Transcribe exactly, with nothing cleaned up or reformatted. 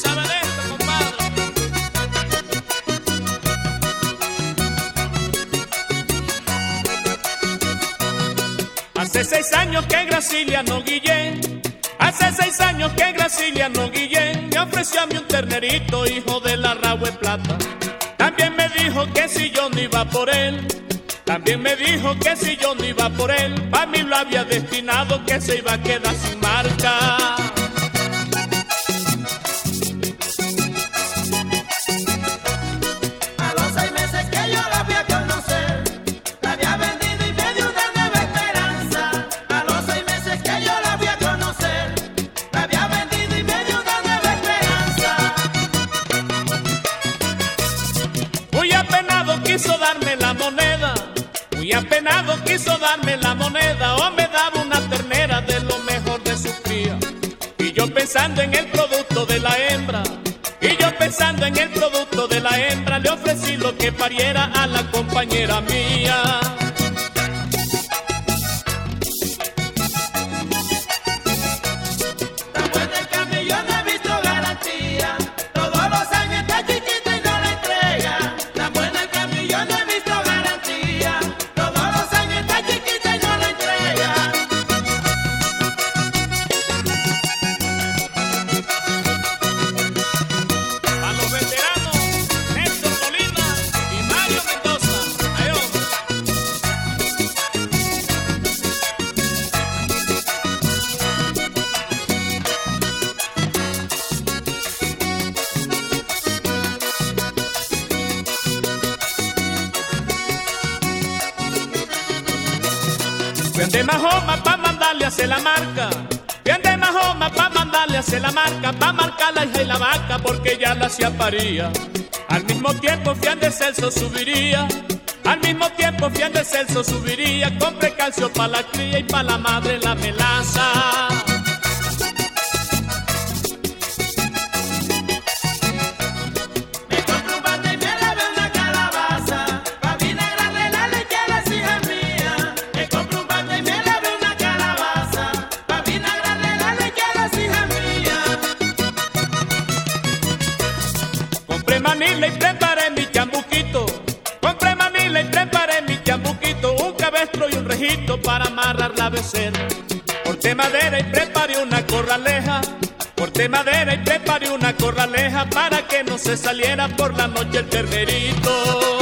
sabe de esto, compadre. Hace seis años que Graciliano Guillén, hace seis años que Graciliano Guillén me ofreció a mí un ternerito, hijo de la Rahue Plata. También me dijo que si yo no iba por él, también me dijo que si yo no iba por él, para mí lo había destinado, que se iba a quedar sin marca. A los seis meses que yo la fui a conocer, la había vendido y me dio una nueva esperanza. A los seis meses que yo la fui a conocer, la había vendido y me dio una nueva esperanza. Muy apenado quiso darme la moneda, muy apenado quiso darme la moneda, o me daba una ternera de lo mejor de su cría. Y yo pensando en el producto de la hembra, y yo pensando en el producto de la hembra, le ofrecí lo que pariera a la compañera mía. Tan bueno el cambio yo no he visto garantía, todos los años está chiquita y no la entrega. Tan bueno el cambio yo no he visto garantía, todos los años está chiquita y no la entrega. A los veteranos, Néstor Molina y Mario Mendoza. Adiós. Fui de Mahoma pa' mandarle a hacer la marca, fui de Mahoma pa' mandarle a hacer la marca, pa' marcar la hija y la vaca, porque ya la hacía paría. Al mismo tiempo fui de Celso subiría, al mismo tiempo fui de Celso subiría, compré calcio pa' la cría y pa' la madre la melaza. Me compro un bate y me lavé una calabaza, pa' vinagrarle la leche a las hijas mías. Me compro un bate y me lavé una calabaza, pa' vinagrarle la leche a las hijas mías. Compré manila y preparé mi chambuquito, compré manila y preparé mi chambuquito, un cabestro y un rejito para amarrar la becerra. Corté madera y preparé una corraleja, corté madera y preparé una corraleja para que no se saliera por la noche el ternerito.